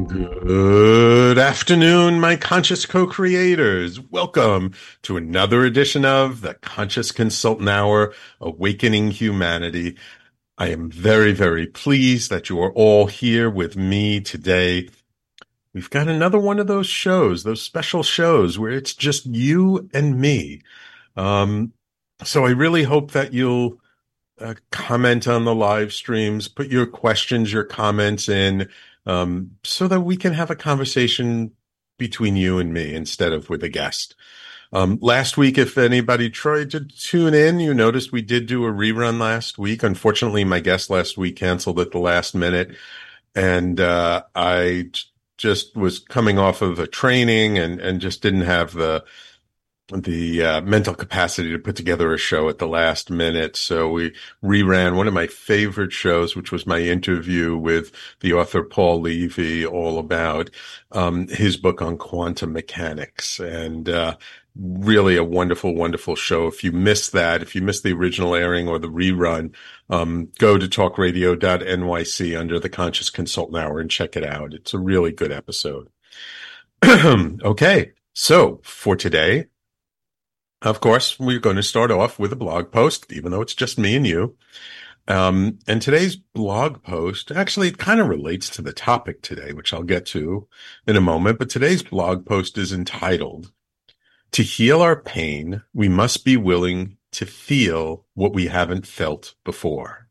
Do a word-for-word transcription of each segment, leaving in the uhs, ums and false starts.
Good afternoon, my conscious co-creators. Welcome to another edition of the Conscious Consultant Hour, Awakening Humanity. I am very, very pleased that you are all here with me today. We've got another one of those shows, those special shows where it's just you and me. Um, so I really hope that you'll uh, comment on the live streams, put your questions, your comments in, um, so that we can have a conversation between you and me instead of with a guest. Um, last week, if anybody tried to tune in, you noticed we did do a rerun last week. Unfortunately, my guest last week canceled at the last minute, and uh, I j- just was coming off of a training and and just didn't have the the uh, mental capacity to put together a show at the last minute. So we reran one of my favorite shows, which was my interview with the author Paul Levy, all about um, his book on quantum mechanics. And uh, really a wonderful, wonderful show. If you missed that, if you missed the original airing or the rerun, um, go to talk radio dot N Y C under the Conscious Consultant Hour and check it out. It's a really good episode. Okay, so for today, of course, we're going to start off with a blog post, even though it's just me and you. Um, and today's blog post, actually, it kind of relates to the topic today, which I'll get to in a moment. But today's blog post is entitled, "To heal our pain, we must be willing to feel what we haven't felt before."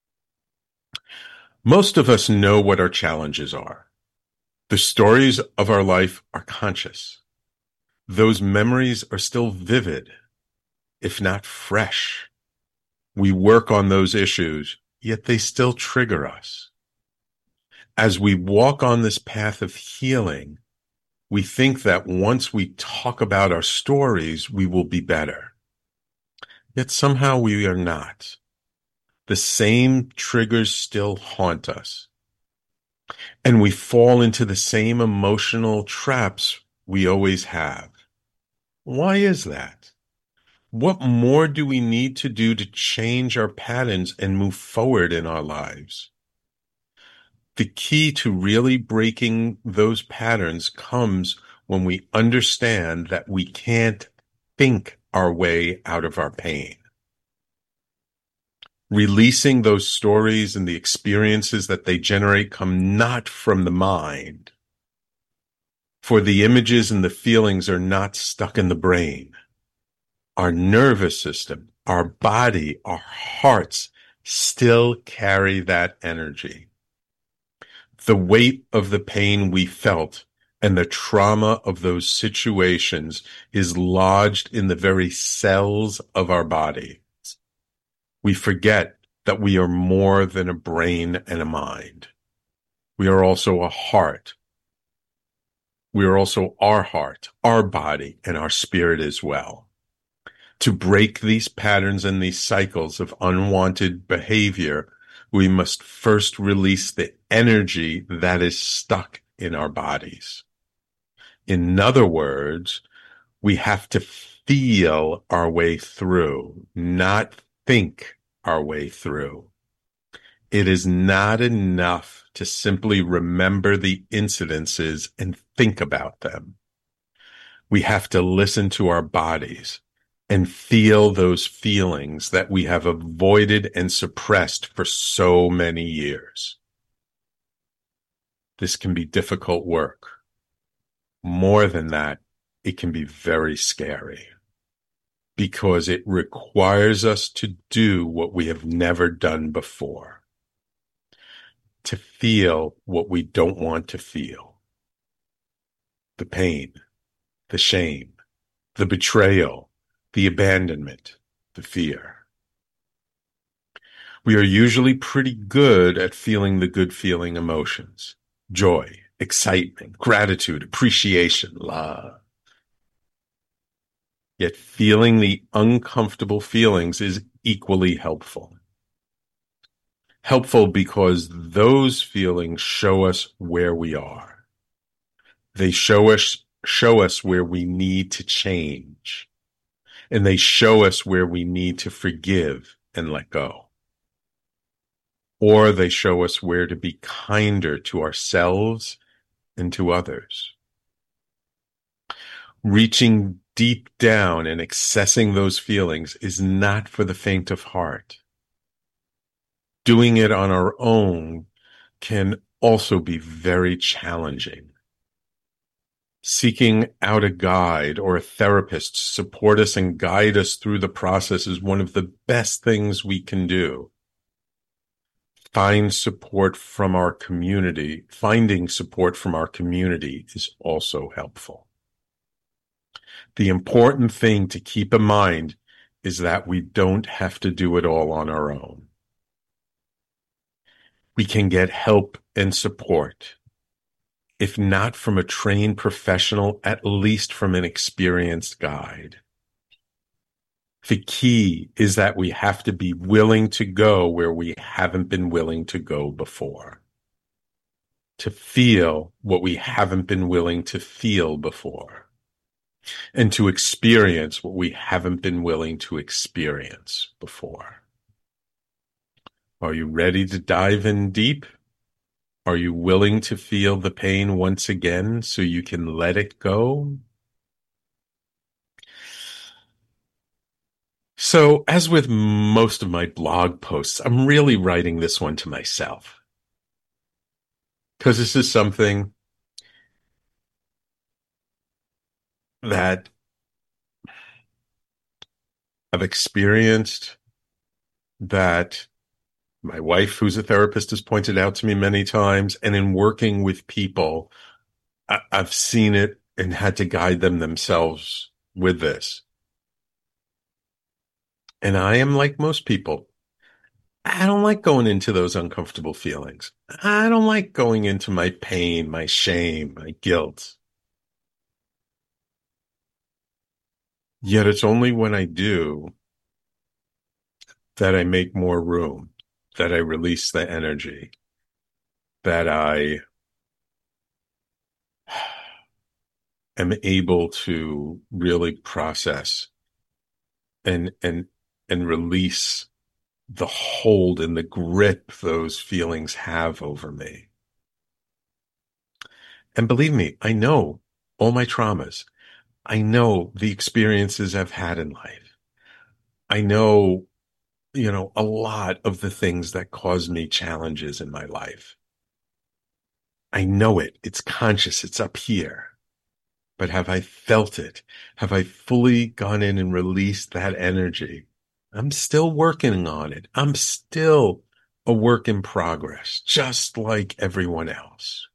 Most of us know what our challenges are. The stories of our life are conscious. Those memories are still vivid, if not fresh. We work on those issues, yet they still trigger us. As we walk on this path of healing, we think that once we talk about our stories, we will be better. Yet somehow we are not. The same triggers still haunt us. And we fall into the same emotional traps we always have. Why is that? What more do we need to do to change our patterns and move forward in our lives? The key to really breaking those patterns comes when we understand that we can't think our way out of our pain. Releasing those stories and the experiences that they generate come not from the mind, for the images and the feelings are not stuck in the brain. Our nervous system, our body, our hearts still carry that energy. The weight of the pain we felt and the trauma of those situations is lodged in the very cells of our body. We forget that we are more than a brain and a mind. We are also a heart. We are also our heart, our body, and our spirit as well. To break these patterns and these cycles of unwanted behavior, we must first release the energy that is stuck in our bodies. In other words, we have to feel our way through, not think our way through. It is not enough to simply remember the incidences and think about them. We have to listen to our bodies and feel those feelings that we have avoided and suppressed for so many years. This can be difficult work. More than that, it can be very scary because it requires us to do what we have never done before, to feel what we don't want to feel. The pain, the shame, the betrayal, the abandonment, the fear. We are usually pretty good at feeling the good feeling emotions: joy, excitement, gratitude, appreciation, love. Yet feeling the uncomfortable feelings is equally helpful. Helpful because those feelings show us where we are. They show us, show us where we need to change. And they show us where we need to forgive and let go. Or they show us where to be kinder to ourselves and to others. Reaching deep down and accessing those feelings is not for the faint of heart. Doing it on our own can also be very challenging. Seeking out a guide or a therapist to support us and guide us through the process is one of the best things we can do. Find support from our community. Finding support from our community is also helpful. The important thing to keep in mind is that we don't have to do it all on our own. We can get help and support, if not from a trained professional, at least from an experienced guide. The key is that we have to be willing to go where we haven't been willing to go before, to feel what we haven't been willing to feel before, and to experience what we haven't been willing to experience before. Are you ready to dive in deep? Are you willing to feel the pain once again so you can let it go? So, as with most of my blog posts, I'm really writing this one to myself. Because this is something that I've experienced, that my wife, who's a therapist, has pointed out to me many times. And in working with people, I- I've seen it and had to guide them themselves with this. And I am like most people. I don't like going into those uncomfortable feelings. I don't like going into my pain, my shame, my guilt. Yet it's only when I do that I make more room, that I release the energy, that I am able to really process and and and release the hold and the grip those feelings have over me. And believe me, I know all my traumas. I know the experiences I've had in life. I know, you know, a lot of the things that cause me challenges in my life. I know it. It's conscious. It's up here. But have I felt it? Have I fully gone in and released that energy? I'm still working on it. I'm still a work in progress, just like everyone else.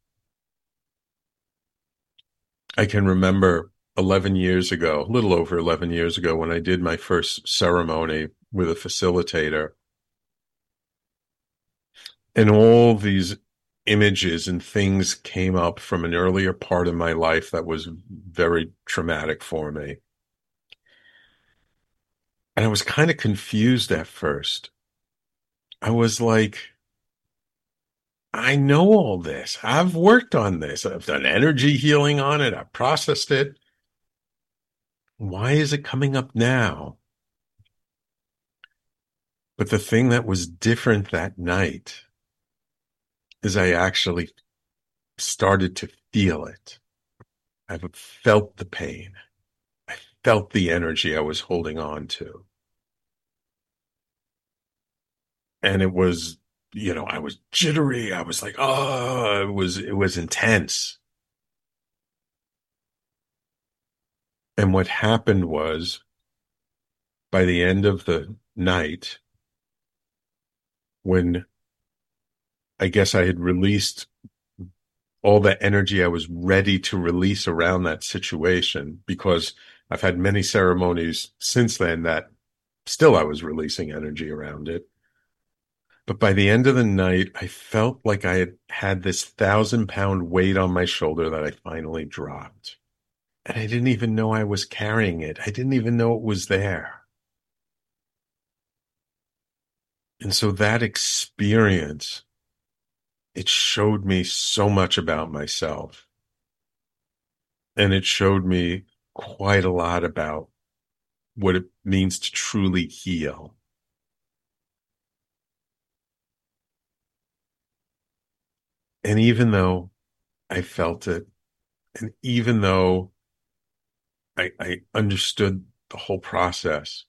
I can remember eleven years ago, a little over eleven years ago, when I did my first ceremony with a facilitator, and all these images and things came up from an earlier part of my life that was very traumatic for me. And I was kind of confused at first. I was like, I know all this. I've worked on this. I've done energy healing on it. I've processed it. Why is it coming up now? But the thing that was different that night is I actually started to feel it. I felt the pain. I felt the energy I was holding on to. And it was, you know, I was jittery. I was like, oh, it was, it was intense. And what happened was, by the end of the night, when I guess I had released all the energy I was ready to release around that situation, because I've had many ceremonies since then that still I was releasing energy around it. But by the end of the night, I felt like I had had this thousand pound weight on my shoulder that I finally dropped. And I didn't even know I was carrying it. I didn't even know it was there. And so that experience, it showed me so much about myself. And it showed me quite a lot about what it means to truly heal. And even though I felt it. And even though I, I understood the whole process,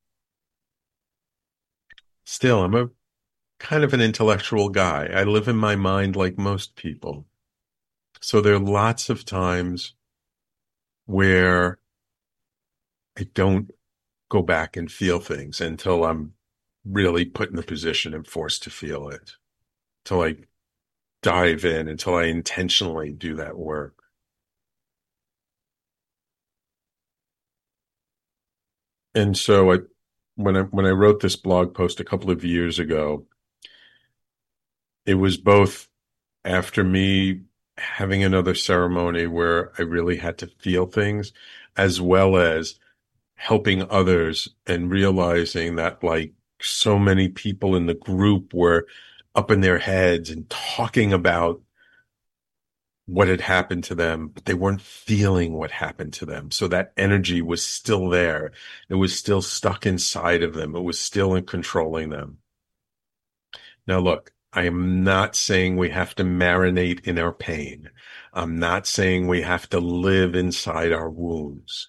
still, I'm a kind of an intellectual guy. I live in my mind like most people. So there are lots of times where I don't go back and feel things until I'm really put in the position and forced to feel it, till I dive in, until I intentionally do that work. And so I, when I when I wrote this blog post a couple of years ago, it was both after me having another ceremony where I really had to feel things, as well as helping others and realizing that like so many people in the group were up in their heads and talking about what had happened to them, but they weren't feeling what happened to them. So that energy was still there. It was still stuck inside of them. It was still in controlling them. Now, look, I am not saying we have to marinate in our pain. I'm not saying we have to live inside our wounds.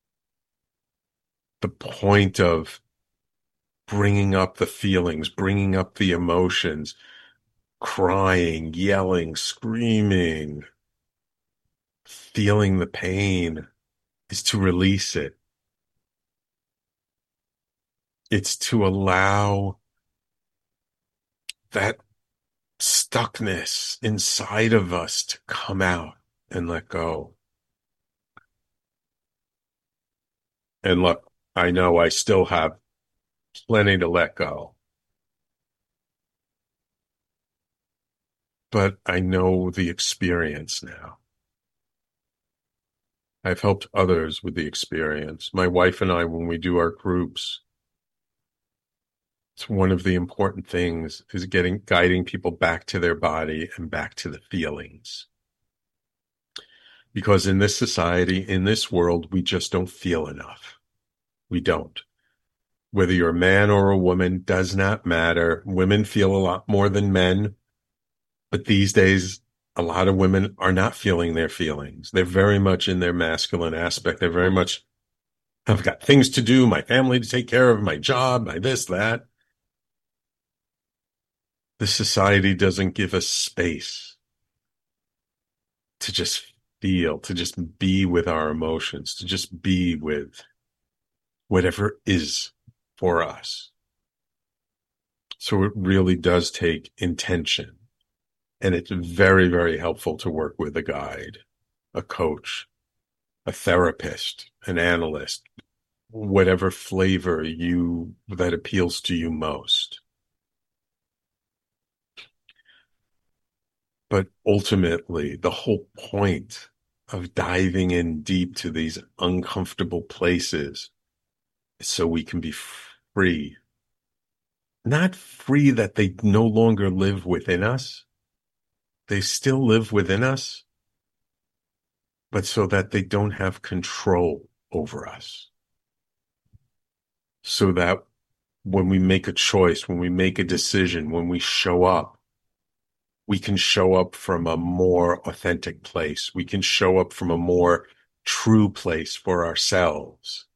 The point of bringing up the feelings, bringing up the emotions, crying, yelling, screaming, feeling the pain is to release it. It's to allow that stuckness inside of us to come out and let go. And look, I know I still have plenty to let go, but I know the experience now. I've helped others with the experience. My wife and I, when we do our groups, it's one of the important things is getting, guiding people back to their body and back to the feelings. Because in this society, in this world, we just don't feel enough. We don't. Whether you're a man or a woman does not matter. Women feel a lot more than men, but these days, a lot of women are not feeling their feelings. They're very much in their masculine aspect. They're very much, I've got things to do, my family to take care of, my job, my this, that. The society doesn't give us space to just feel, to just be with our emotions, to just be with whatever is for us. So it really does take intention. And it's very, very helpful to work with a guide, a coach, a therapist, an analyst, whatever flavor you that appeals to you most. But ultimately, the whole point of diving in deep to these uncomfortable places is so we can be free. Not free that they no longer live within us. They still live within us, but so that they don't have control over us. So that when we make a choice, when we make a decision, when we show up, we can show up from a more authentic place. We can show up from a more true place for ourselves.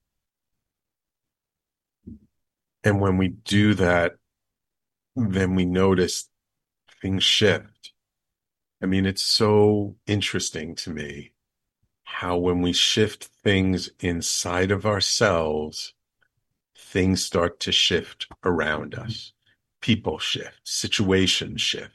And when we do that, then we notice things shift. I mean, it's so interesting to me how when we shift things inside of ourselves, things start to shift around us. People shift, situations shift.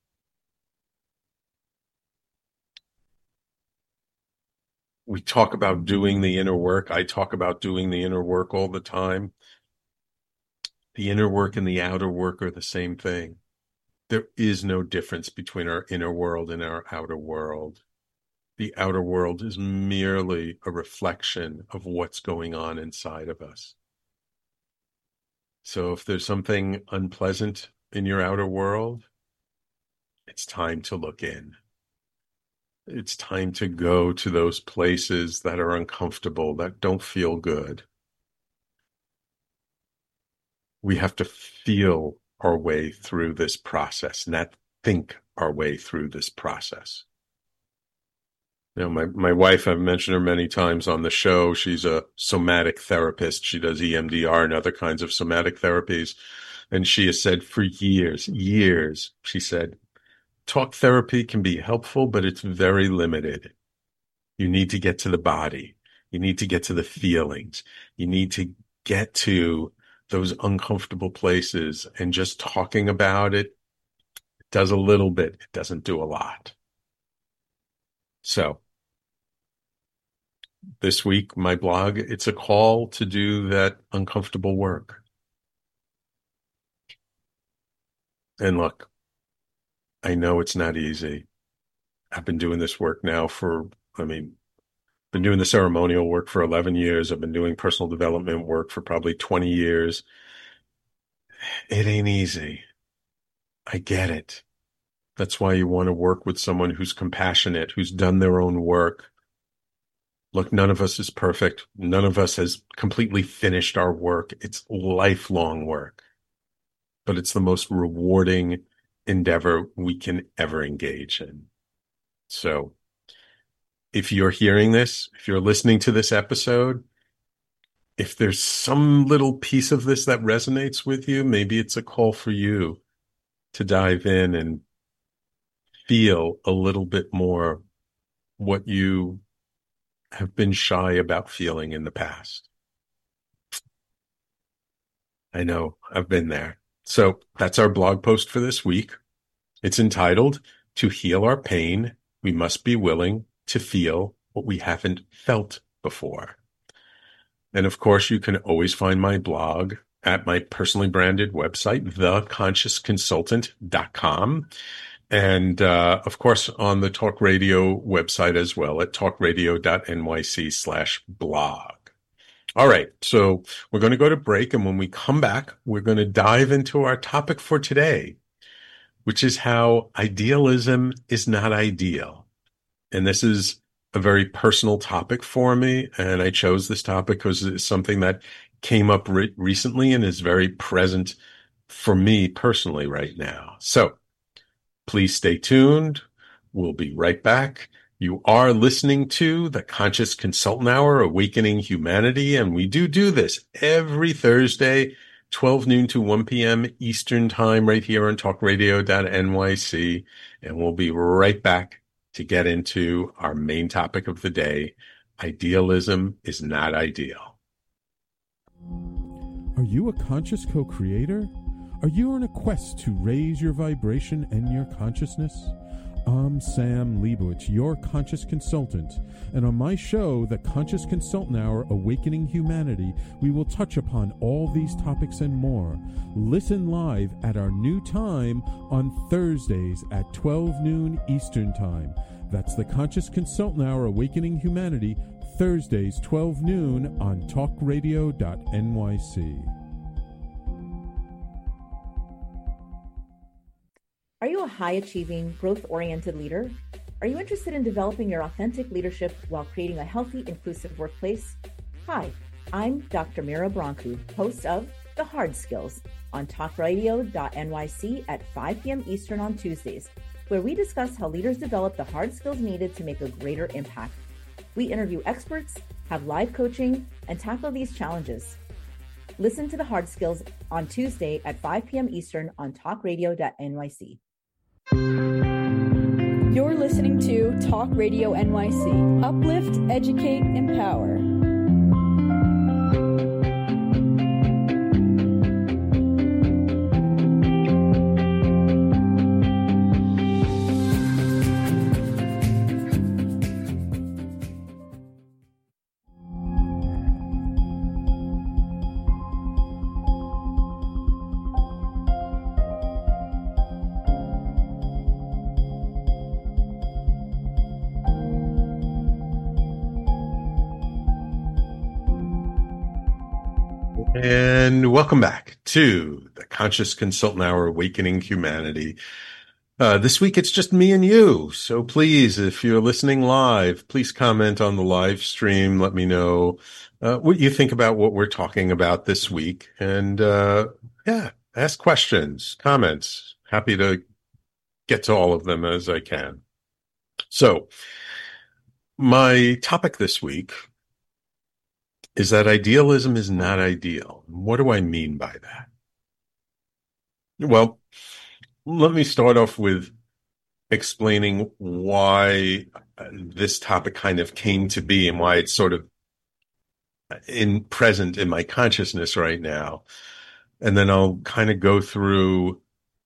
We talk about doing the inner work. I talk about doing the inner work all the time. The inner work and the outer work are the same thing. There is no difference between our inner world and our outer world. The outer world is merely a reflection of what's going on inside of us. So if there's something unpleasant in your outer world, it's time to look in. It's time to go to those places that are uncomfortable, that don't feel good. We have to feel our way through this process, not think our way through this process. You know, my, my wife, I've mentioned her many times on the show. She's a somatic therapist. She does E M D R and other kinds of somatic therapies. And she has said for years, years, she said, talk therapy can be helpful, but it's very limited. You need to get to the body. You need to get to the feelings. You need to get to those uncomfortable places, and just talking about it does a little bit. It doesn't do a lot. So this week, my blog, it's a call to do that uncomfortable work. And look, I know it's not easy. I've been doing this work now for, I mean, been doing the ceremonial work for eleven years. I've been doing personal development work for probably twenty years. It ain't easy. I get it. That's why you want to work with someone who's compassionate, who's done their own work. Look, none of us is perfect. None of us has completely finished our work. It's lifelong work, but it's the most rewarding endeavor we can ever engage in. So if you're hearing this, if you're listening to this episode, if there's some little piece of this that resonates with you, maybe it's a call for you to dive in and feel a little bit more what you have been shy about feeling in the past. I know, I've been there. So that's our blog post for this week. It's entitled, To Heal Our Pain, We Must Be Willing to Feel What We Haven't Felt Before. And of course, you can always find my blog at my personally branded website, the conscious consultant dot com. And, uh, of course, on the Talk Radio website as well at talkradio.nyc slash blog. All right. So we're going to go to break. And when we come back, we're going to dive into our topic for today, which is how idealism is not ideal. And this is a very personal topic for me. And I chose this topic because it's something that came up re- recently and is very present for me personally right now. So please stay tuned. We'll be right back. You are listening to the Conscious Consultant Hour, Awakening Humanity, and we do do this every Thursday, twelve noon to one p.m. Eastern Time, right here on talk radio dot N Y C, and we'll be right back to get into our main topic of the day. Idealism is not ideal. Are you a conscious co-creator? Are you on a quest to raise your vibration and your consciousness? I'm Sam Leibowitz, your conscious consultant, and on my show, The Conscious Consultant Hour, Awakening Humanity, we will touch upon all these topics and more. Listen live at our new time on Thursdays at twelve noon Eastern Time. That's The Conscious Consultant Hour, Awakening Humanity, Thursdays, twelve noon on talk radio dot N Y C. Are you a high-achieving, growth-oriented leader? Are you interested in developing your authentic leadership while creating a healthy, inclusive workplace? Hi, I'm Doctor Mira Brancu, host of The Hard Skills on talk radio dot N Y C at five p.m. Eastern on Tuesdays, where we discuss how leaders develop the hard skills needed to make a greater impact. We interview experts, have live coaching, and tackle these challenges. Listen to The Hard Skills on Tuesday at five p.m. Eastern on talk radio dot N Y C. You're listening to Talk Radio N Y C. Uplift, educate, empower. And welcome back to the Conscious Consultant Hour, Awakening Humanity. Uh, this week, it's just me and you. So please, if you're listening live, please comment on the live stream. Let me know uh, what you think about what we're talking about this week. And uh, yeah, ask questions, comments. Happy to get to all of them as I can. So My topic this week is that idealism is not ideal. What do I mean by that? Well, let me start off with explaining why uh, this topic kind of came to be and why it's sort of in present in my consciousness right now. And then I'll kind of go through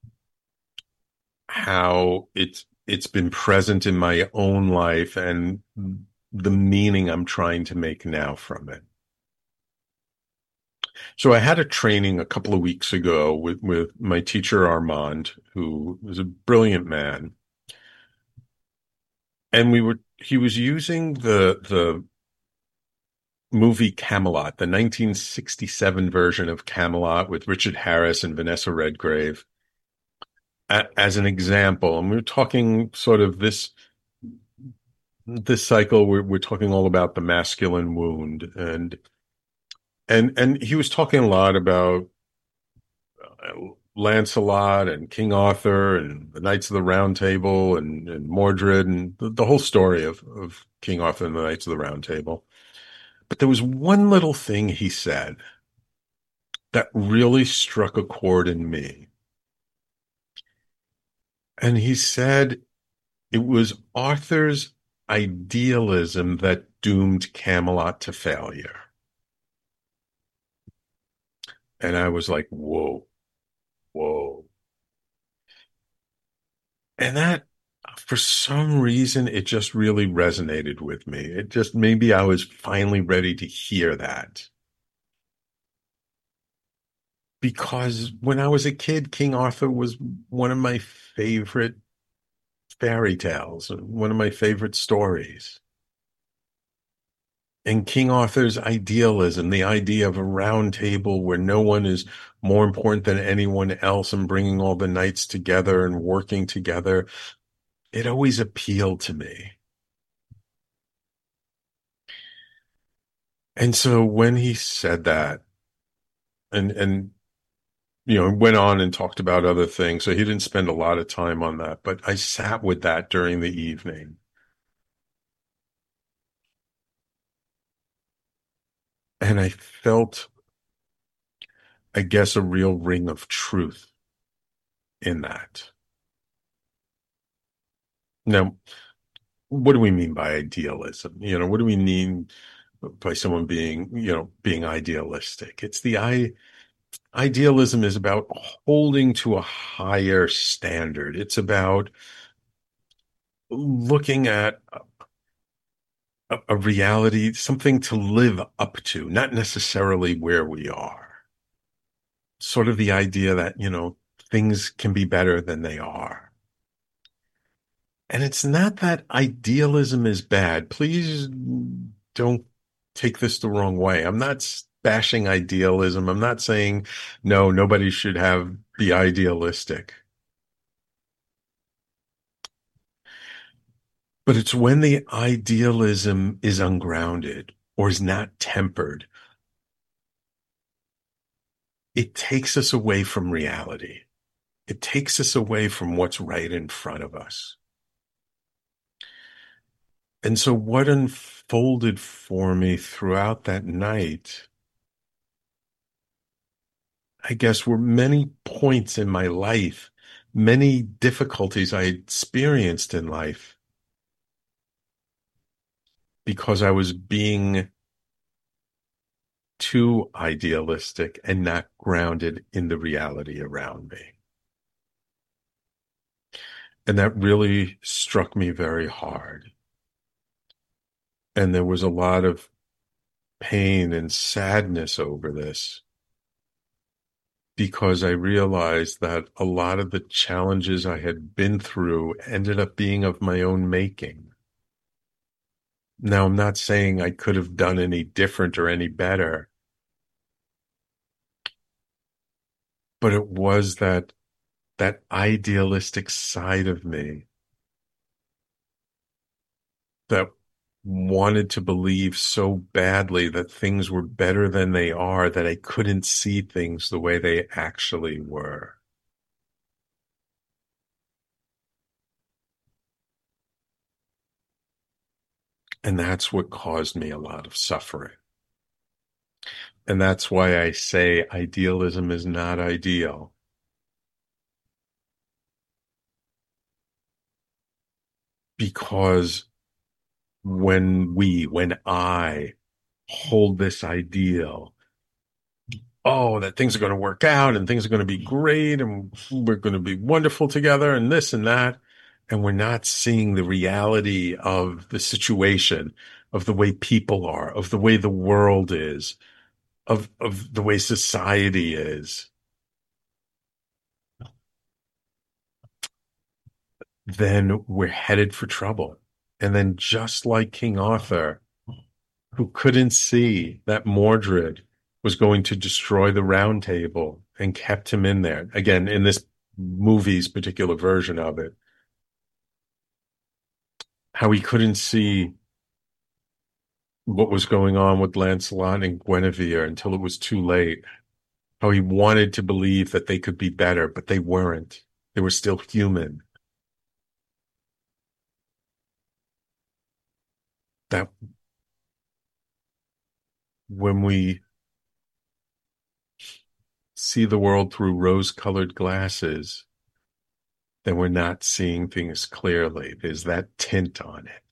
how it's it's been present in my own life and the meaning I'm trying to make now from it. So I had a training a couple of weeks ago with, with my teacher Armand, who was a brilliant man. And we were he was using the the movie Camelot, the nineteen sixty-seven version of Camelot with Richard Harris and Vanessa Redgrave, a, as an example. And we were talking sort of this this cycle. We're, we're talking all about the masculine wound, and and and he was talking a lot about uh, Lancelot and King Arthur and the Knights of the Round Table and, and Mordred and the, the whole story of, of King Arthur and the Knights of the Round Table. But there was one little thing he said that really struck a chord in me. And he said it was Arthur's idealism that doomed Camelot to failure. And I was like, whoa, whoa. And that, for some reason, it just really resonated with me. It just, maybe I was finally ready to hear that. Because when I was a kid, King Arthur was one of my favorite fairy tales, one of my favorite stories. And King Arthur's idealism, the idea of a round table where no one is more important than anyone else and bringing all the knights together and working together, it always appealed to me. And so when he said that, and, and, you know, went on and talked about other things, so he didn't spend a lot of time on that, but I sat with that during the evening. And I felt, I guess, a real ring of truth in that. Now, what do we mean by idealism? You know, what do we mean by someone being, you know, being idealistic? It's the I idealism is about holding to a higher standard. It's about looking at a, a reality, something to live up to, not necessarily where we are. Sort of the idea that, you know, things can be better than they are. And it's not that idealism is bad. Please don't take this the wrong way. I'm not bashing idealism. I'm not saying, no, nobody should have be idealistic. But it's when the idealism is ungrounded or is not tempered, it takes us away from reality. It takes us away from what's right in front of us. And so what unfolded for me throughout that night, I guess, were many points in my life, many difficulties I experienced in life because I was being too idealistic and not grounded in the reality around me. And that really struck me very hard. And there was a lot of pain and sadness over this because I realized that a lot of the challenges I had been through ended up being of my own making. Now, I'm not saying I could have done any different or any better, but it was that that idealistic side of me that wanted to believe so badly that things were better than they are that I couldn't see things the way they actually were. And that's what caused me a lot of suffering. And that's why I say idealism is not ideal. Because when we, when I hold this ideal, oh, that things are going to work out and things are going to be great and we're going to be wonderful together and this and that. And we're not seeing the reality of the situation, of the way people are, of the way the world is, of, of the way society is. Then we're headed for trouble. And then just like King Arthur, who couldn't see that Mordred was going to destroy the Round Table and kept him in there. Again, in this movie's particular version of it, how he couldn't see what was going on with Lancelot and Guinevere until it was too late. How he wanted to believe that they could be better, but they weren't. They were still human. That when we see the world through rose-colored glasses, then we're not seeing things clearly. There's that tint on it.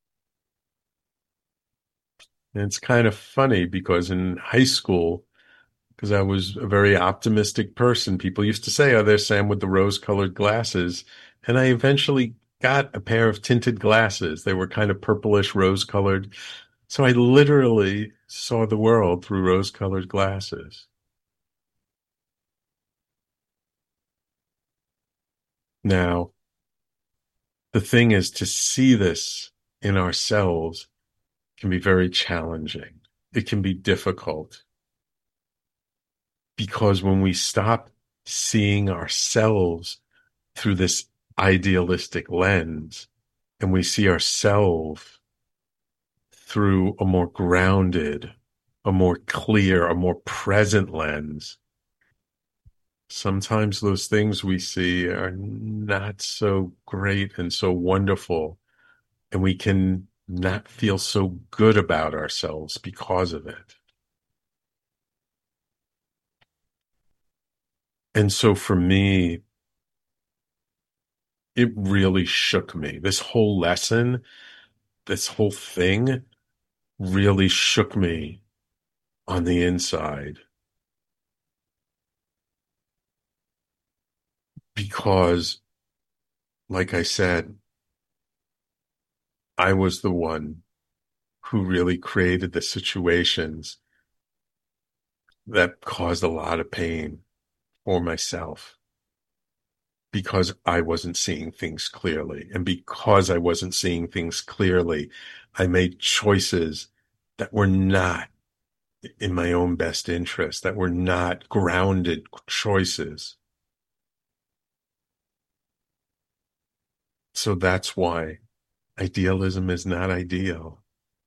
And it's kind of funny because in high school, because I was a very optimistic person, people used to say, oh, there's Sam with the rose-colored glasses. And I eventually got a pair of tinted glasses. They were kind of purplish rose-colored. So I literally saw the world through rose-colored glasses. Now, the thing is, to see this in ourselves can be very challenging. It can be difficult. Because when we stop seeing ourselves through this idealistic lens, and we see ourselves through a more grounded, a more clear, a more present lens, sometimes those things we see are not so great and so wonderful, and we can not feel so good about ourselves because of it. And so for me, it really shook me. This whole lesson, this whole thing really shook me on the inside. Because, like I said, I was the one who really created the situations that caused a lot of pain for myself. Because I wasn't seeing things clearly. And because I wasn't seeing things clearly, I made choices that were not in my own best interest, that were not grounded choices. So that's why idealism is not ideal.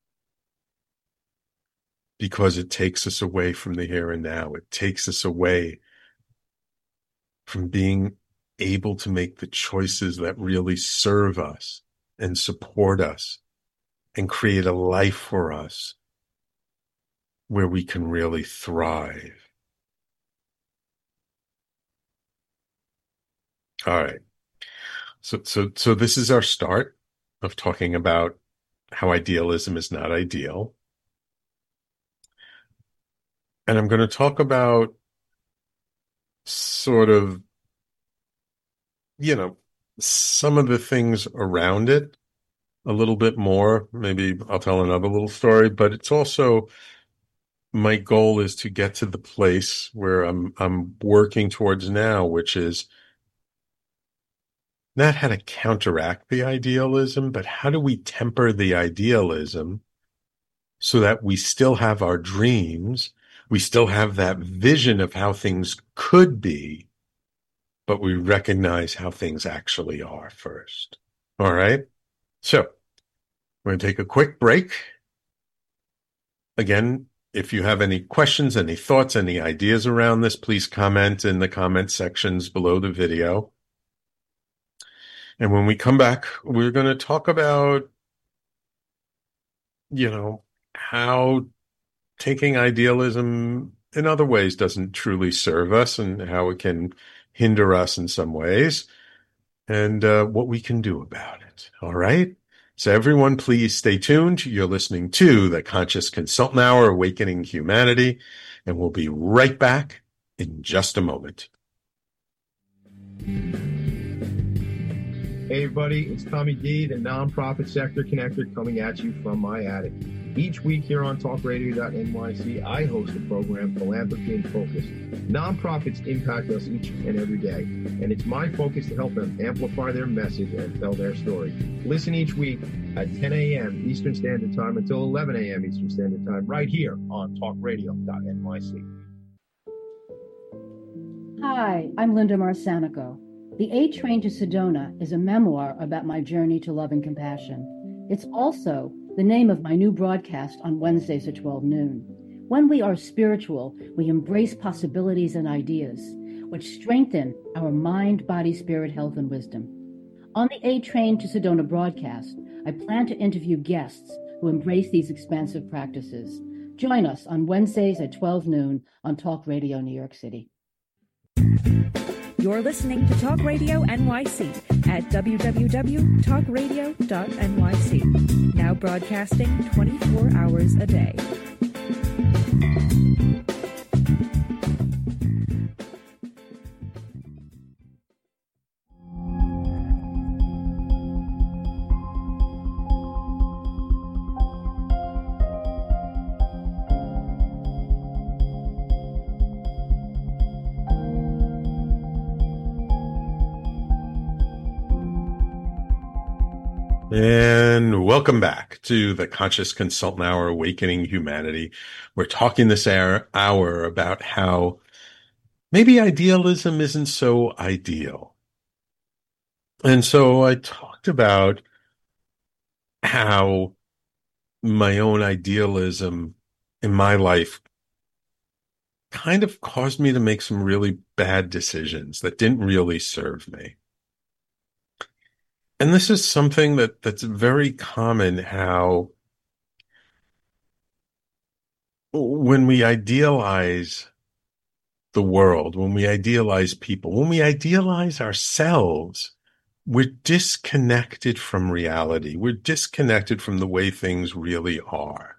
Because it takes us away from the here and now. It takes us away from being able to make the choices that really serve us and support us and create a life for us where we can really thrive. All right. So, so, so this is our start of talking about how idealism is not ideal. And I'm going to talk about sort of, you know, some of the things around it a little bit more. Maybe I'll tell another little story, but it's also, my goal is to get to the place where I'm, I'm working towards now, which is not how to counteract the idealism, but how do we temper the idealism so that we still have our dreams, we still have that vision of how things could be, but we recognize how things actually are first. All right? So, we're going to take a quick break. Again, if you have any questions, any thoughts, any ideas around this, please comment in the comment sections below the video. And when we come back, we're going to talk about you know, how taking idealism in other ways doesn't truly serve us and how it can hinder us in some ways and uh, what we can do about it. All right. So everyone, please stay tuned. You're listening to the Conscious Consultant Hour, Awakening Humanity, and we'll be right back in just a moment. Hey everybody, it's Tommy D, the Nonprofit Sector Connector, coming at you from my attic. Each week here on talk radio dot N Y C, I host the program Philanthropy in Focus. Nonprofits impact us each and every day, and it's my focus to help them amplify their message and tell their story. Listen each week at ten a.m. Eastern Standard Time until eleven a.m. Eastern Standard Time, right here on talk radio dot N Y C. Hi, I'm Linda Marsanico. The A Train to Sedona is a memoir about my journey to love and compassion. It's also the name of my new broadcast on Wednesdays at twelve noon. When we are spiritual, we embrace possibilities and ideas, which strengthen our mind, body, spirit, health, and wisdom. On the A Train to Sedona broadcast, I plan to interview guests who embrace these expansive practices. Join us on Wednesdays at twelve noon on Talk Radio New York City. You're listening to Talk Radio N Y C at w w w dot talk radio dot N Y C. Now broadcasting twenty-four hours a day. And welcome back to the Conscious Consultant Hour, Awakening Humanity. We're talking this hour, hour about how maybe idealism isn't so ideal. And so I talked about how my own idealism in my life kind of caused me to make some really bad decisions that didn't really serve me. And this is something that, that's very common, how when we idealize the world, when we idealize people, when we idealize ourselves, we're disconnected from reality. We're disconnected from the way things really are.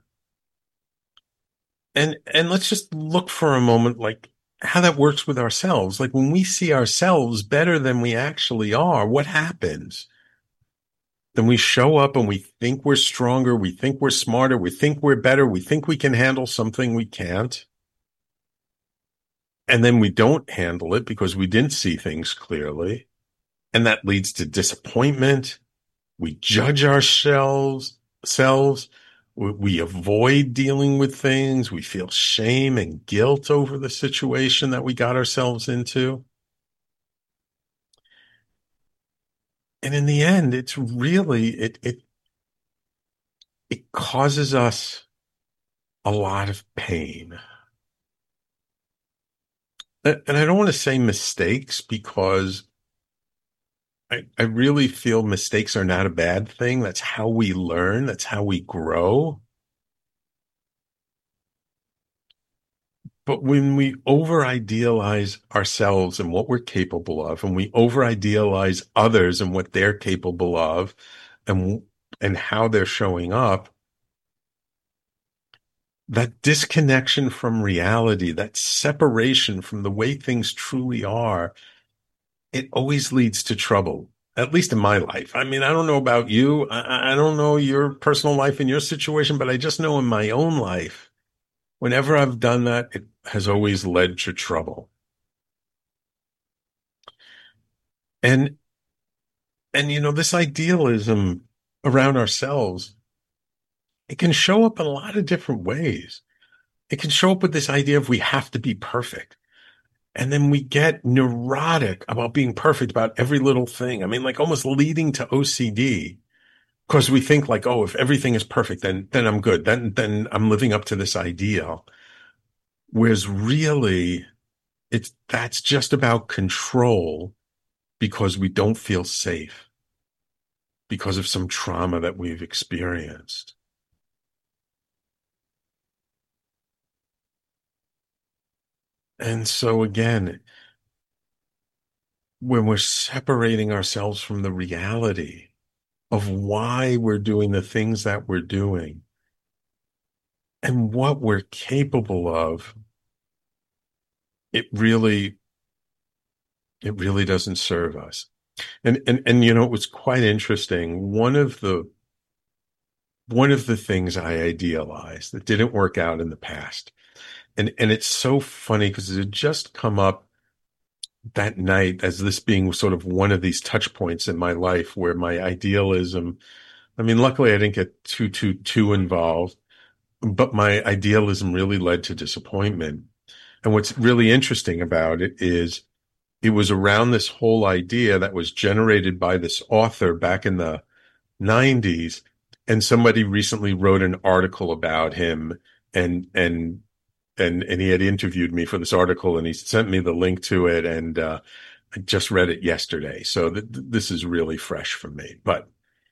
And, and let's just look for a moment, like how that works with ourselves. Like when we see ourselves better than we actually are, what happens? Then we show up and we think we're stronger, we think we're smarter, we think we're better, we think we can handle something we can't. And then we don't handle it because we didn't see things clearly. And that leads to disappointment. We judge ourselves, selves. We, we avoid dealing with things. We feel shame and guilt over the situation that we got ourselves into. And in the end, it's really, it, it, it causes us a lot of pain. And I don't want to say mistakes because I, I really feel mistakes are not a bad thing. That's how we learn. That's how we grow. But when we over-idealize ourselves and what we're capable of, and we over-idealize others and what they're capable of, and, and how they're showing up, that disconnection from reality, that separation from the way things truly are, it always leads to trouble, at least in my life. I mean, I don't know about you. I, I don't know your personal life and your situation, but I just know in my own life, whenever I've done that, it has always led to trouble. And, and, you know, this idealism around ourselves, it can show up in a lot of different ways. It can show up with this idea of we have to be perfect. And then we get neurotic about being perfect about every little thing. I mean, like almost leading to O C D. Because we think like, oh, if everything is perfect, then, then I'm good. Then, then I'm living up to this ideal. Whereas really, it's, that's just about control because we don't feel safe because of some trauma that we've experienced. And so again, when we're separating ourselves from the reality of why we're doing the things that we're doing and what we're capable of, it really, it really doesn't serve us. And, and, and, you know, it was quite interesting. One of the, one of the things I idealized that didn't work out in the past. And, and it's so funny because it had just come up that night as this being sort of one of these touch points in my life where my idealism, I mean, luckily I didn't get too, too, too involved, but my idealism really led to disappointment. And what's really interesting about it is it was around this whole idea that was generated by this author back in the nineties. And somebody recently wrote an article about him and, and, and, and he had interviewed me for this article and he sent me the link to it. And, uh, I just read it yesterday. So th- this is really fresh for me, but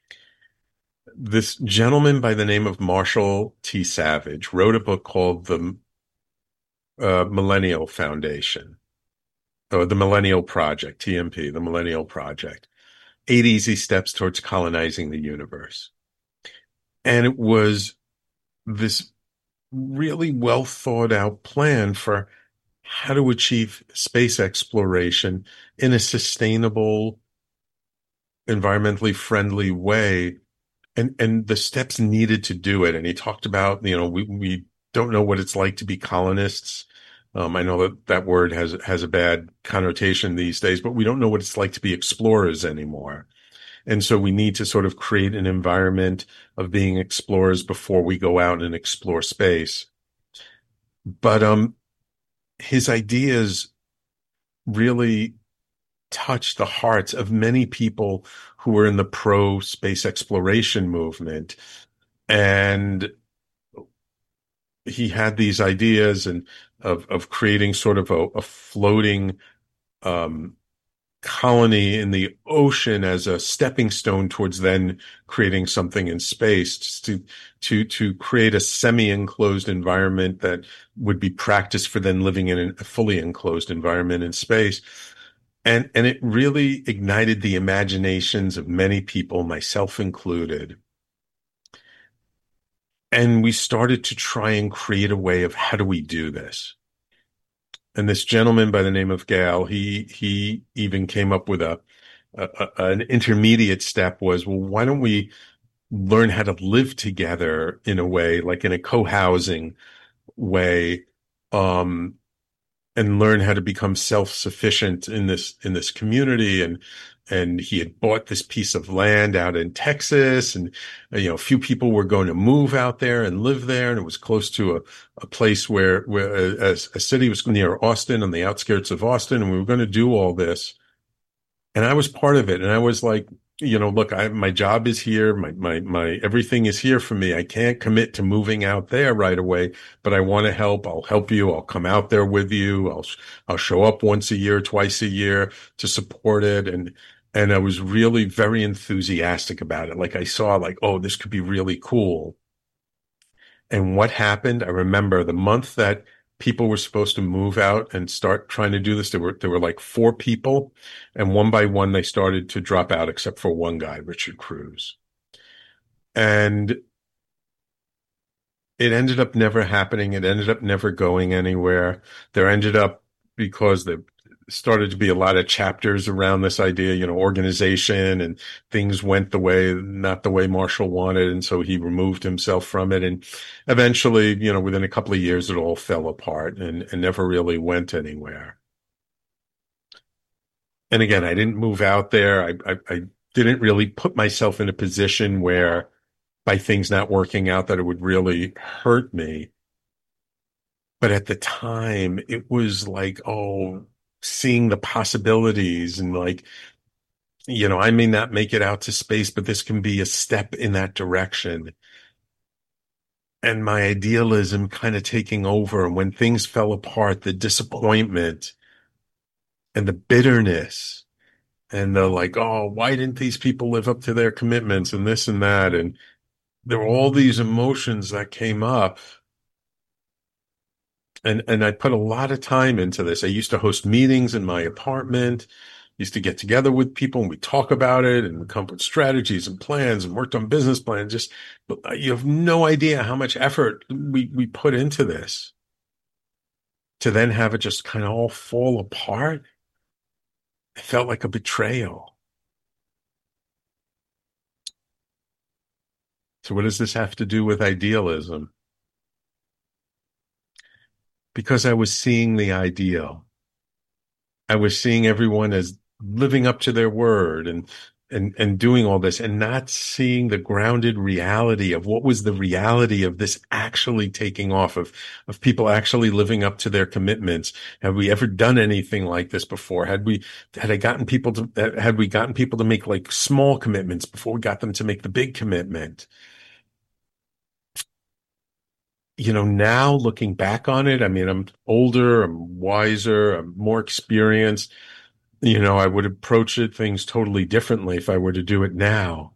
this gentleman by the name of Marshall T. Savage wrote a book called The uh, Millennial Foundation, or The Millennial Project, T M P, The Millennial Project, Eight Easy Steps Towards Colonizing the Universe. And it was this really well thought out plan for how to achieve space exploration in a sustainable, environmentally friendly way. And, and the steps needed to do it. And he talked about, you know, we, we don't know what it's like to be colonists. Um, I know that that word has, has a bad connotation these days, but we don't know what it's like to be explorers anymore. And so we need to sort of create an environment of being explorers before we go out and explore space. But, um, his ideas really touched the hearts of many people who were in the pro space exploration movement. And he had these ideas and of, of creating sort of a, a floating, um, colony in the ocean as a stepping stone towards then creating something in space, just to, to, to create a semi-enclosed environment that would be practiced for then living in a fully enclosed environment in space. And, and it really ignited the imaginations of many people, myself included. And we started to try and create a way of how do we do this? And this gentleman by the name of Gale, he, he even came up with a, a, a an intermediate step was, well, why don't we learn how to live together in a way, like in a co-housing way, um, and learn how to become self-sufficient in this, in this community. And, and he had bought this piece of land out in Texas and, you know, a few people were going to move out there and live there. And it was close to a, a place where, where a, a city was near Austin on the outskirts of Austin. And we were going to do all this. And I was part of it. And I was like, you know, look, I, my job is here. My, my, my, everything is here for me. I can't commit to moving out there right away, but I want to help. I'll help you. I'll come out there with you. I'll, I'll show up once a year, twice a year to support it. And, and I was really very enthusiastic about it. Like I saw like, oh, this could be really cool. And what happened? I remember the month that people were supposed to move out and start trying to do this. There were, there were like four people and one by one, they started to drop out except for one guy, Richard Cruz. And it ended up never happening. It ended up never going anywhere. There ended up, because there started to be a lot of chapters around this idea, you know, organization, and things went the way, not the way Marshall wanted. And so he removed himself from it. And eventually, you know, within a couple of years, it all fell apart and, and never really went anywhere. And again, I didn't move out there. I, I, I didn't really put myself in a position where by things not working out that it would really hurt me. But at the time, it was like, oh, seeing the possibilities and like, you know, I may not make it out to space, but this can be a step in that direction. And my idealism kind of taking over. And when things fell apart, the disappointment and the bitterness and the like, oh, why didn't these people live up to their commitments and this and that? And there were all these emotions that came up. And, and I put a lot of time into this. I used to host meetings in my apartment, used to get together with people and we talk about it and come up with strategies and plans and worked on business plans. Just, you have no idea how much effort we, we put into this to then have it just kind of all fall apart. It felt like a betrayal. So what does this have to do with idealism? Because I was seeing the ideal. I was seeing everyone as living up to their word and, and, and doing all this and not seeing the grounded reality of what was the reality of this actually taking off, of, of people actually living up to their commitments. Have we ever done anything like this before? Had we, had I gotten people to, had we gotten people to make like small commitments before we got them to make the big commitment? You know, now looking back on it, I mean, I'm older, I'm wiser, I'm more experienced. You know, I would approach it things totally differently if I were to do it now.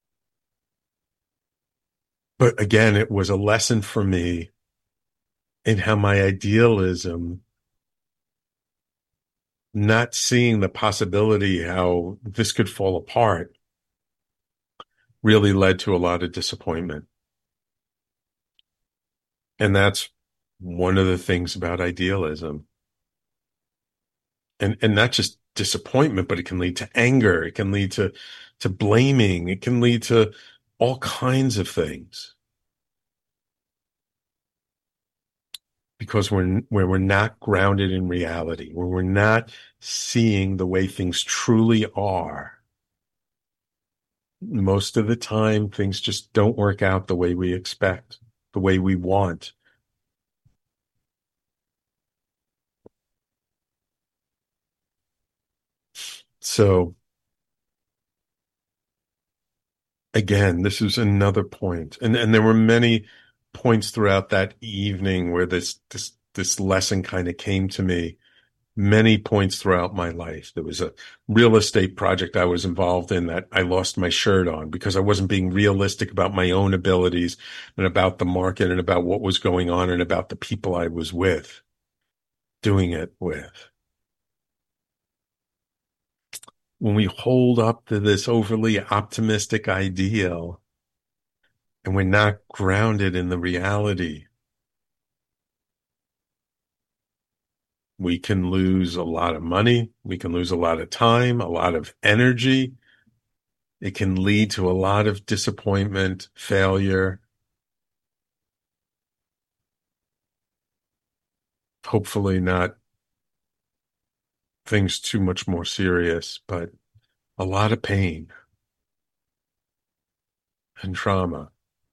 But again, it was a lesson for me in how my idealism, not seeing the possibility how this could fall apart, really led to a lot of disappointment. And that's one of the things about idealism. And, and not just disappointment, but it can lead to anger. It can lead to, to blaming. It can lead to all kinds of things. Because we're, where we're not grounded in reality, where we're not seeing the way things truly are, most of the time things just don't work out the way we expect, the way we want. So again, this is another point. And, and there were many points throughout that evening where this, this, this lesson kind of came to me. Many points throughout my life. There was a real estate project I was involved in that I lost my shirt on because I wasn't being realistic about my own abilities and about the market and about what was going on and about the people I was with, doing it with. When we hold up to this overly optimistic ideal and we're not grounded in the reality, we can lose a lot of money. We can lose a lot of time, a lot of energy. It can lead to a lot of disappointment, failure. Hopefully not things too much more serious, but a lot of pain and trauma.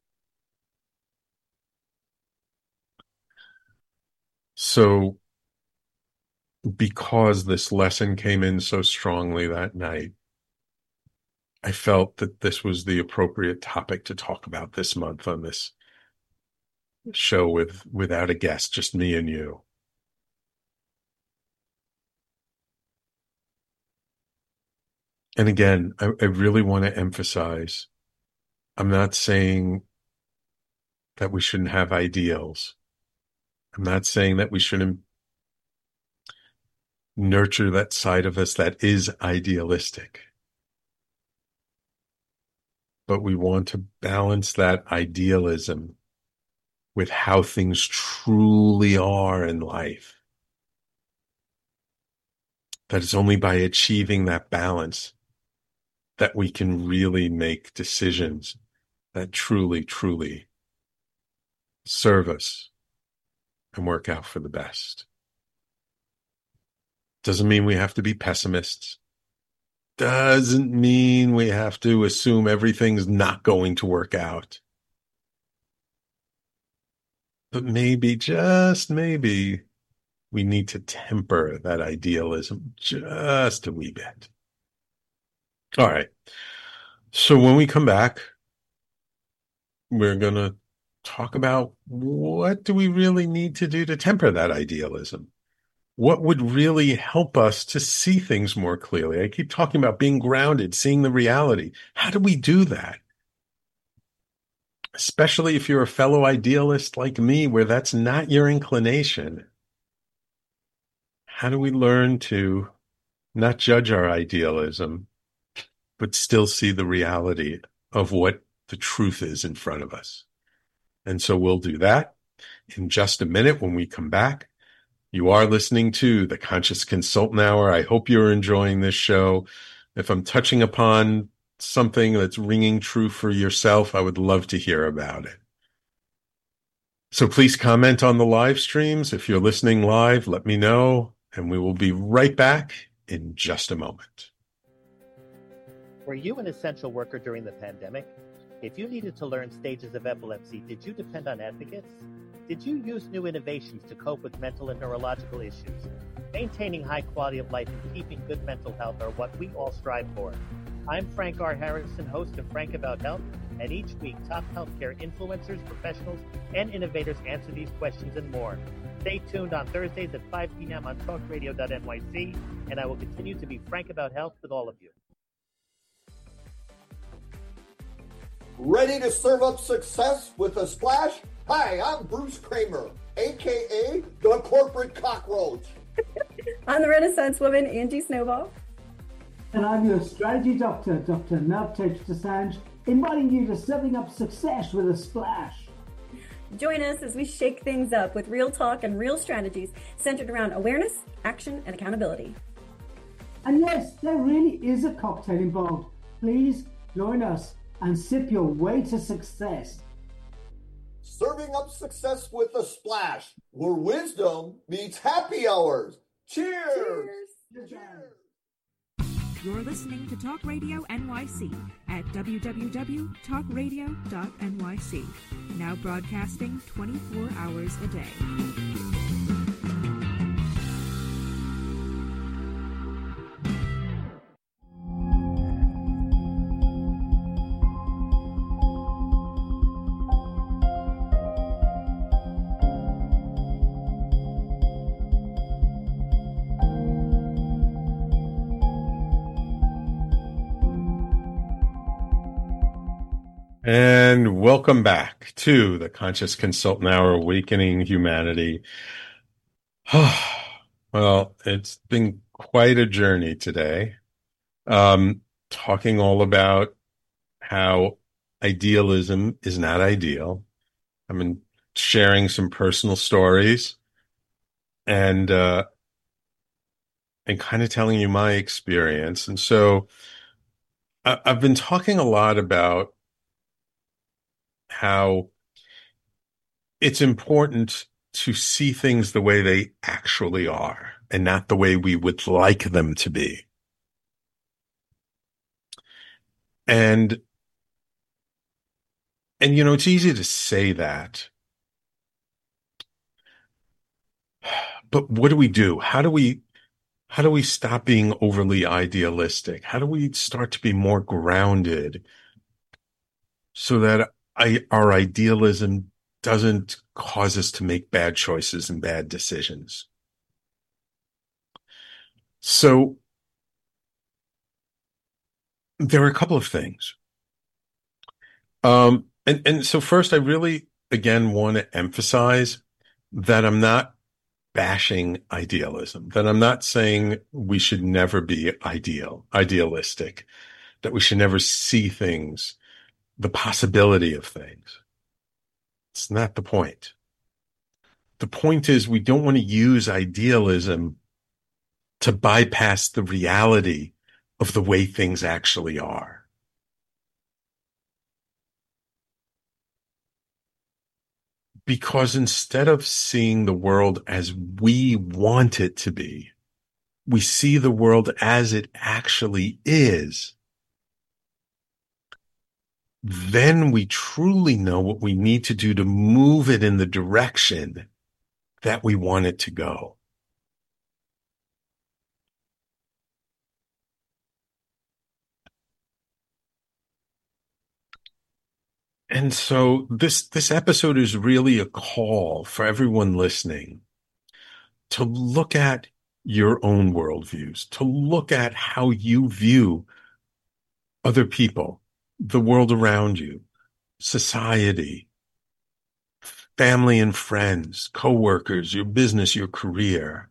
So, because this lesson came in so strongly that night, I felt that this was the appropriate topic to talk about this month on this show with without a guest, just me and you. And again, I, I really want to emphasize, I'm not saying that we shouldn't have ideals. I'm not saying that we shouldn't nurture that side of us that is idealistic. But we want to balance that idealism with how things truly are in life. That it's only by achieving that balance that we can really make decisions that truly, truly serve us and work out for the best. Doesn't mean we have to be pessimists. Doesn't mean we have to assume everything's not going to work out. But maybe, just maybe, we need to temper that idealism just a wee bit. All right. So when we come back, we're going to talk about what do we really need to do to temper that idealism? What would really help us to see things more clearly? I keep talking about being grounded, seeing the reality. How do we do that? especially if you're a fellow idealist like me, where that's not your inclination. How do we learn to not judge our idealism, but still see the reality of what the truth is in front of us? And so we'll do that in just a minute when we come back. You are listening to the Conscious Consultant Hour. I hope you're enjoying this show. If I'm touching upon something that's ringing true for yourself, I would love to hear about it. So please comment on the live streams. If you're listening live, let me know, and we will be right back in just a moment. Were you an essential worker during the pandemic? If you needed to learn stages of epilepsy, did you depend on advocates? Did you use new innovations to cope with mental and neurological issues? Maintaining high quality of life and keeping good mental health are what we all strive for. I'm Frank R. Harrison, host of Frank About Health, and each week top healthcare influencers, professionals, and innovators answer these questions and more. Stay tuned on Thursdays at five p.m. on talk radio dot N Y C, and I will continue to be frank about health with all of you. Ready to serve up success with a splash? Hi, I'm Bruce Kramer, a k a the Corporate Cockroach. I'm the Renaissance woman, Angie Snowball. And I'm your strategy doctor, Doctor Navtej Desange, inviting you to serving up success with a splash. Join us as we shake things up with real talk and real strategies centered around awareness, action, and accountability. And yes, there really is a cocktail involved. Please join us and sip your way to success. Serving up success with a splash, where wisdom meets happy hours. Cheers! Cheers! Cheers! You're listening to Talk Radio N Y C at w w w dot talk radio dot N Y C. Now broadcasting twenty-four hours a day. And welcome back to the Conscious Consultant Hour, Awakening Humanity. Well, it's been quite a journey today, um, talking all about how idealism is not ideal. I've been sharing some personal stories and uh, and kind of telling you my experience. And so I- I've been talking a lot about how it's important to see things the way they actually are and not the way we would like them to be. And, and, you know, it's easy to say that, but what do we do? How do we, how do we stop being overly idealistic? How do we start to be more grounded so that I, our idealism doesn't cause us to make bad choices and bad decisions? So there are a couple of things. Um, and, and so first, I really, again, want to emphasize that I'm not bashing idealism, that I'm not saying we should never be ideal, idealistic, that we should never see things, the possibility of things. It's not the point. The point is we don't want to use idealism to bypass the reality of the way things actually are. Because instead of seeing the world as we want it to be, we see the world as it actually is. Then we truly know what we need to do to move it in the direction that we want it to go. And so this, this episode is really a call for everyone listening to look at your own worldviews, to look at how you view other people, the world around you, society, family and friends, coworkers, your business, your career?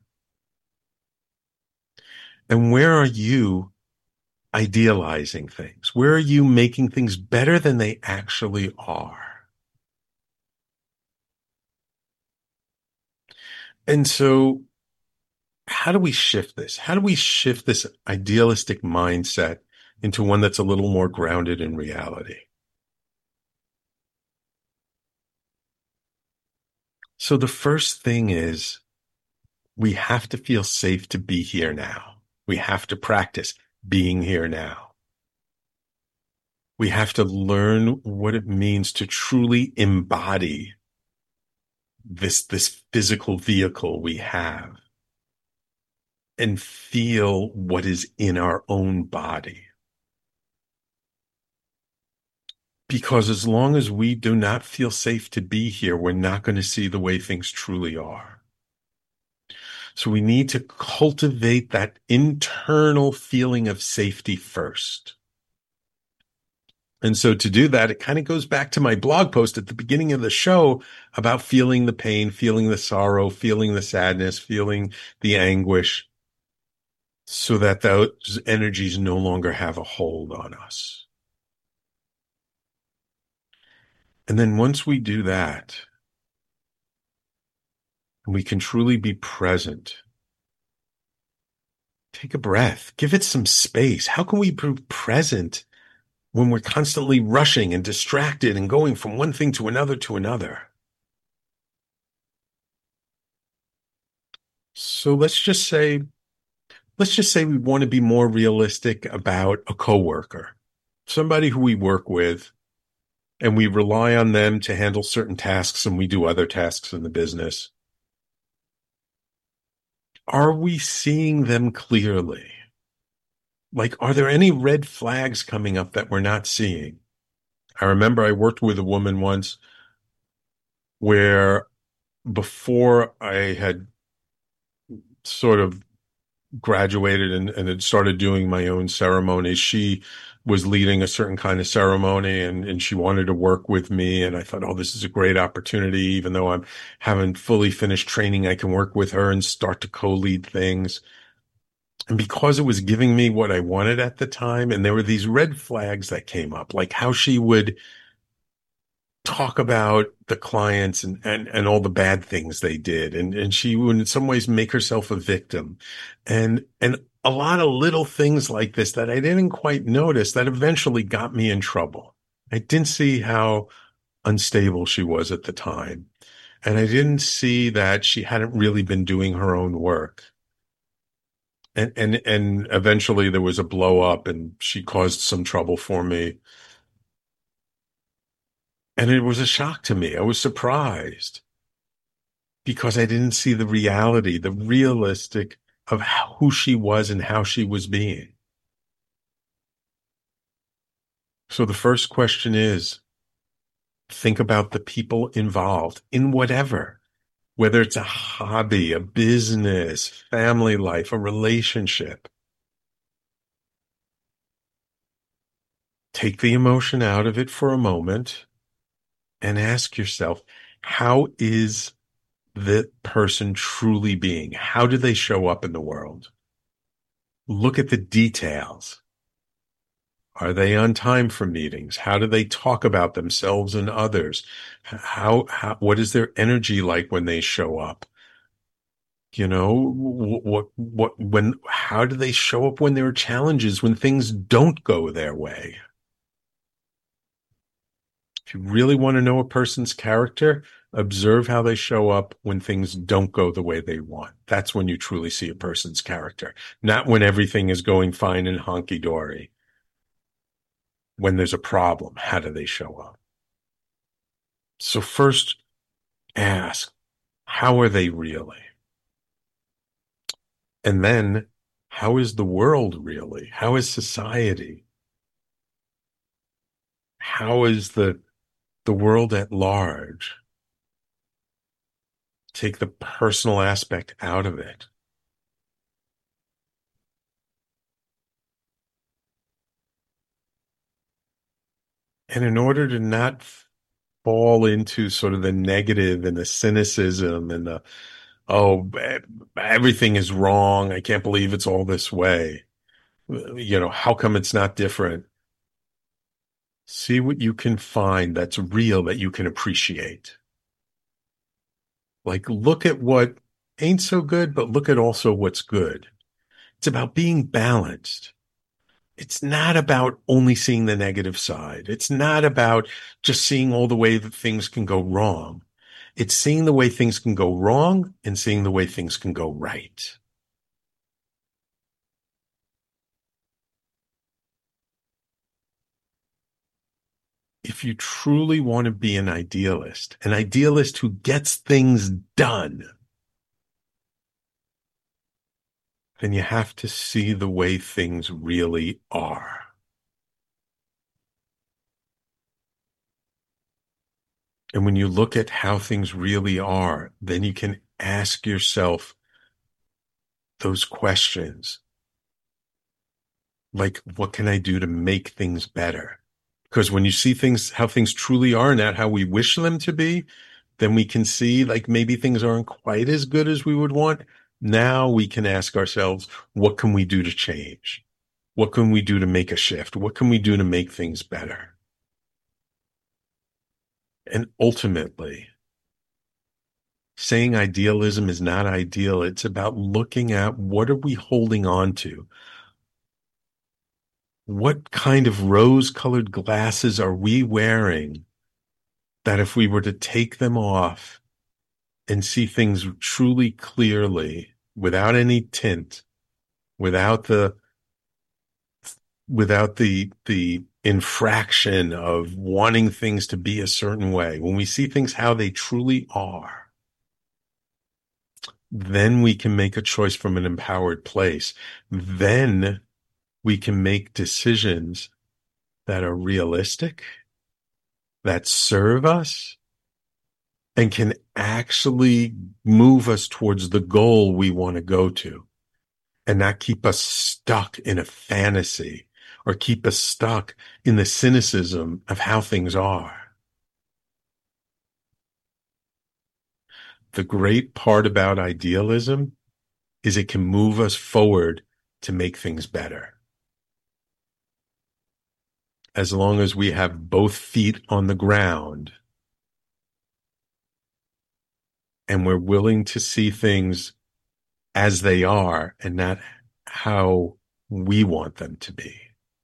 And where are you idealizing things? Where are you making things better than they actually are? And so how do we shift this? How do we shift this idealistic mindset into one that's a little more grounded in reality? So the first thing is we have to feel safe to be here now. We have to practice being here now. We have to learn what it means to truly embody this, this physical vehicle we have and feel what is in our own body. Because as long as we do not feel safe to be here, we're not going to see the way things truly are. So we need to cultivate that internal feeling of safety first. And so to do that, it kind of goes back to my blog post at the beginning of the show about feeling the pain, feeling the sorrow, feeling the sadness, feeling the anguish, so that those energies no longer have a hold on us. And then once we do that, we can truly be present. Take a breath, give it some space. How can we be present when we're constantly rushing and distracted and going from one thing to another to another? So let's just say, let's just say we want to be more realistic about a coworker, somebody who we work with, and we rely on them to handle certain tasks and we do other tasks in the business. Are we seeing them clearly? Like, are there any red flags coming up that we're not seeing? I remember I worked with a woman once where before I had sort of graduated and, and had started doing my own ceremonies, she was leading a certain kind of ceremony and, and she wanted to work with me. And I thought, oh, this is a great opportunity. Even though I haven't fully finished training, I can work with her and start to co-lead things. And because it was giving me what I wanted at the time, and there were these red flags that came up, like how she would talk about the clients and, and, and all the bad things they did. And, and she would in some ways make herself a victim. And, and a lot of little things like this that I didn't quite notice that eventually got me in trouble. I didn't see how unstable she was at the time. And I didn't see that she hadn't really been doing her own work. And, and, and eventually there was a blow up and she caused some trouble for me. And it was a shock to me. I was surprised because I didn't see the reality, the realistic of how, who she was and how she was being. So the first question is, think about the people involved in whatever, whether it's a hobby, a business, family life, a relationship. Take the emotion out of it for a moment and ask yourself, how is the person truly being? How do they show up in the world? Look at the details. Are they on time for meetings? How do they talk about themselves and others? How, how, what is their energy like when they show up? You know, what, what, when, how do they show up when there are challenges, when things don't go their way? If you really want to know a person's character, observe how they show up when things don't go the way they want. That's when you truly see a person's character, not when everything is going fine and honky-dory. When there's a problem, how do they show up? So first, ask, how are they really? And then, how is the world really? How is society? How is the the world at large? Take the personal aspect out of it. And in order to not fall into sort of the negative and the cynicism and the, oh, everything is wrong, I can't believe it's all this way, you know, how come it's not different? See what you can find that's real, that you can appreciate. Like, look at what ain't so good, but look at also what's good. It's about being balanced. It's not about only seeing the negative side. It's not about just seeing all the way that things can go wrong. It's seeing the way things can go wrong and seeing the way things can go right. If you truly want to be an idealist, an idealist who gets things done, then you have to see the way things really are. And when you look at how things really are, then you can ask yourself those questions. Like, what can I do to make things better? Because when you see things, how things truly are, not how we wish them to be, then we can see like maybe things aren't quite as good as we would want. Now we can ask ourselves, what can we do to change? What can we do to make a shift? What can we do to make things better? And ultimately, saying idealism is not ideal. It's about looking at what are we holding on to? What kind of rose-colored glasses are we wearing that if we were to take them off and see things truly clearly, without any tint, without the without the the infraction of wanting things to be a certain way, when we see things how they truly are, then we can make a choice from an empowered place. Then we can make decisions that are realistic, that serve us, and can actually move us towards the goal we want to go to, and not keep us stuck in a fantasy or keep us stuck in the cynicism of how things are. The great part about idealism is it can move us forward to make things better. As long as we have both feet on the ground and we're willing to see things as they are and not how we want them to be.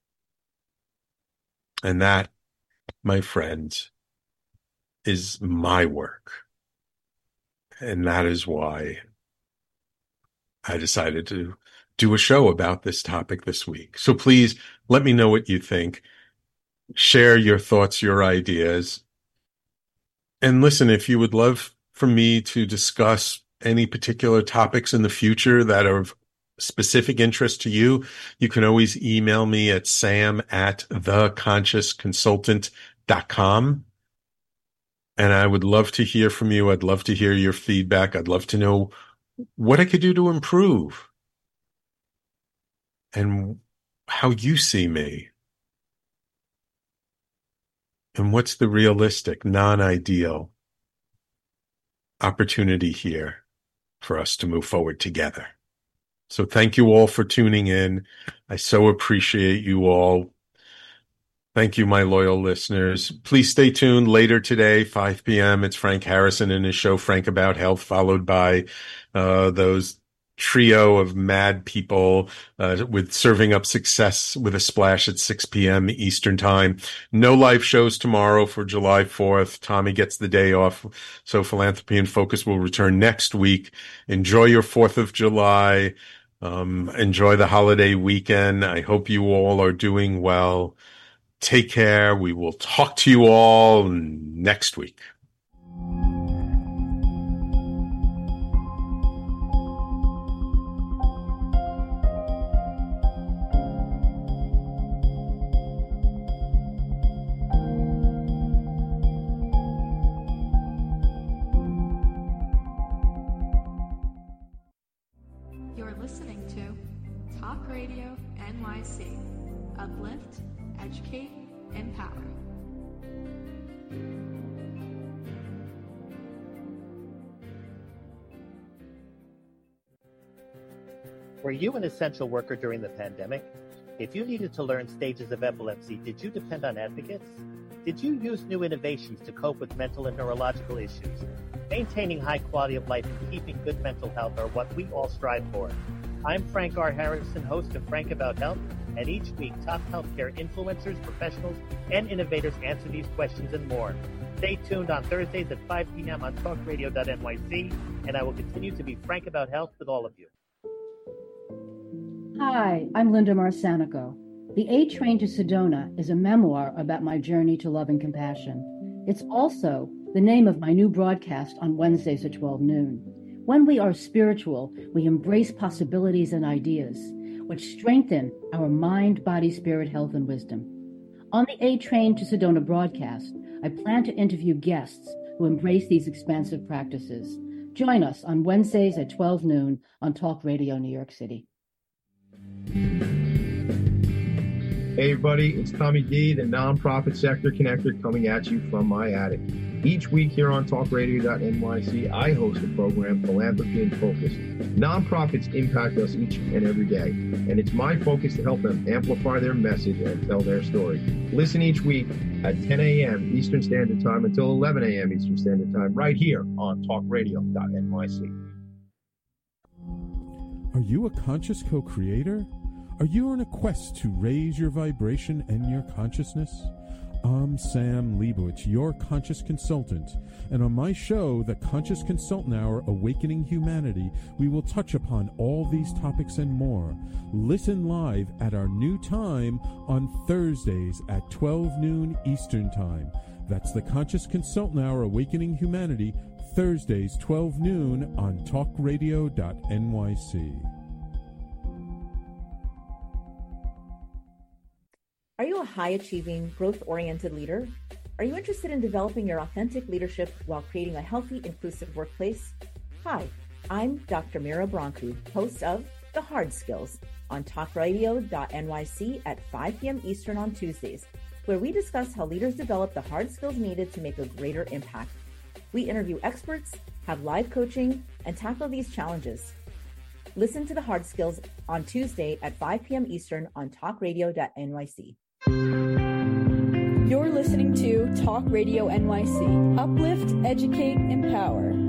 And that, my friends, is my work. And that is why I decided to do a show about this topic this week. So please let me know what you think. Share your thoughts, your ideas. And listen, if you would love for me to discuss any particular topics in the future that are of specific interest to you, you can always email me at sam at the conscious consultant dot com. And I would love to hear from you. I'd love to hear your feedback. I'd love to know what I could do to improve and how you see me. And what's the realistic, non-ideal opportunity here for us to move forward together? So thank you all for tuning in. I so appreciate you all. Thank you, my loyal listeners. Please stay tuned later today, five p.m. It's Frank Harrison and his show, Frank About Health, followed by uh, those trio of mad people uh, with Serving Up Success with a Splash at six p.m. Eastern Time. No live shows tomorrow for July fourth. Tommy gets the day off, so Philanthropy in Focus will return next week. Enjoy your fourth of July. Um, enjoy the holiday weekend. I hope you all are doing well. Take care. We will talk to you all next week. You're listening to Talk Radio N Y C. Uplift, educate, empower. Were you an essential worker during the pandemic? If you needed to learn stages of epilepsy, did you depend on advocates? Did you use new innovations to cope with mental and neurological issues? Maintaining high quality of life and keeping good mental health are what we all strive for. I'm Frank R. Harrison, host of Frank About Health, and each week top healthcare influencers, professionals, and innovators answer these questions and more. Stay tuned on Thursdays at five p.m. on talk radio dot N Y C, and I will continue to be frank about health with all of you. Hi, I'm Linda Marsanico. The A Train to Sedona is a memoir about my journey to love and compassion. It's also the name of my new broadcast on Wednesdays at twelve noon. When we are spiritual, we embrace possibilities and ideas, which strengthen our mind, body, spirit, health, and wisdom. On the A Train to Sedona broadcast, I plan to interview guests who embrace these expansive practices. Join us on Wednesdays at twelve noon on Talk Radio New York City. Hey everybody, it's Tommy D, the nonprofit sector connector, coming at you from my attic. Each week here on talk radio dot N Y C, I host the program Philanthropy in Focus. Nonprofits impact us each and every day, and it's my focus to help them amplify their message and tell their story. Listen each week at ten a.m. Eastern Standard Time until eleven a.m. Eastern Standard Time, right here on talk radio dot N Y C. Are you a conscious co-creator? Are you on a quest to raise your vibration and your consciousness? I'm Sam Leibowitz, your conscious consultant, and on my show, The Conscious Consultant Hour, Awakening Humanity, we will touch upon all these topics and more. Listen live at our new time on Thursdays at twelve noon Eastern Time. That's The Conscious Consultant Hour, Awakening Humanity, Thursdays, twelve noon on talk radio dot N Y C. Are you a high-achieving, growth-oriented leader? Are you interested in developing your authentic leadership while creating a healthy, inclusive workplace? Hi, I'm Doctor Mira Brancu, host of The Hard Skills on talk radio dot N Y C at five p.m. Eastern on Tuesdays, where we discuss how leaders develop the hard skills needed to make a greater impact. We interview experts, have live coaching, and tackle these challenges. Listen to The Hard Skills on Tuesday at five p.m. Eastern on talk radio dot N Y C. You're listening to Talk Radio N Y C. Uplift, educate, empower.